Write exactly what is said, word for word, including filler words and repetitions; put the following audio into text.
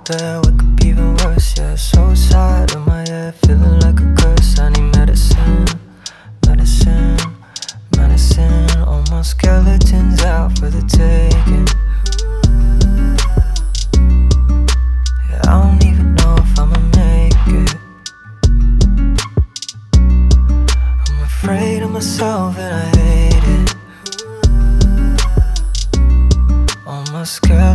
that what could be even worse. Yeah, so sad in my head, feeling like a curse. I need medicine, medicine, medicine. All my skeletons out for the taking. Yeah, I don't even know if I'ma make it. I'm afraid of myself and I hate it. All my skeletons